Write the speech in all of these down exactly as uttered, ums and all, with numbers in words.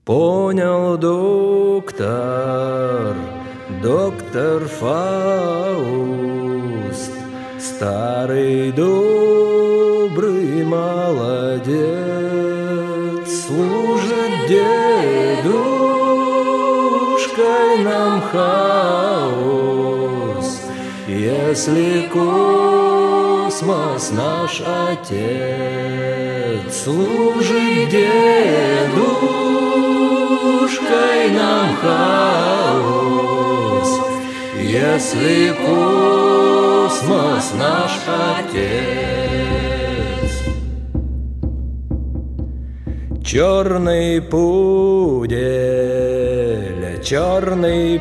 Понял доктор, доктор Фауст, старый добрый молодец, служит дедушкой нам хаос. Если космос наш отец, служит дедушкой нам хаос. Если космос наш отец. Черный пудель, черный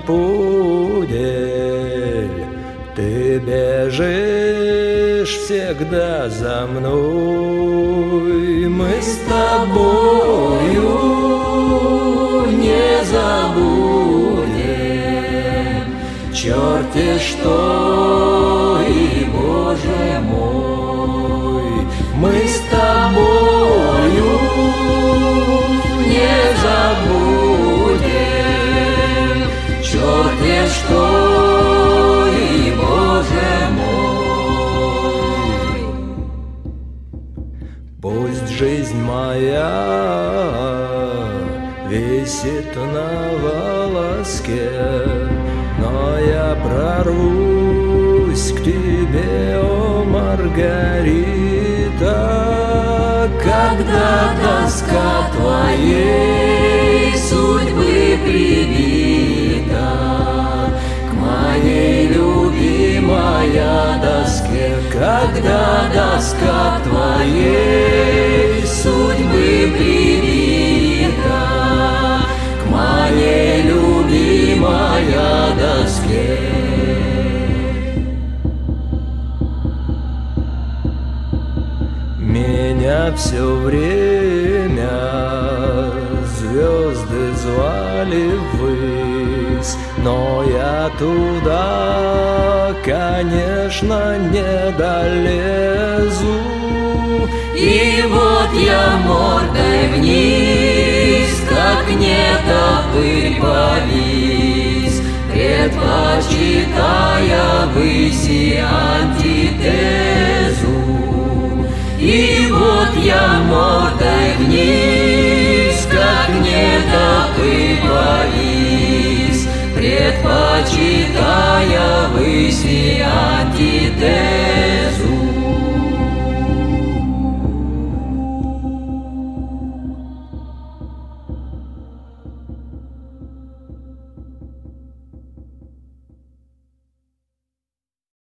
пудель, ты бежишь всегда за мной. Мы с тобою не забудем черти что и Боже мой. Мы с тобою не забудем черти что и Боже мой. Пусть жизнь моя висит на волоске, но я прорвусь к тебе, о Маргарита, когда тоска твоей судьбы прибита к моей любимой доске, когда доска твоей судьбы прибита к моей любимой доске. Меня все время звезды звали ввысь, но я туда, конечно, не долезу. И вот я мордой вниз, как нетопырь повис, предпочитая выси антитезу.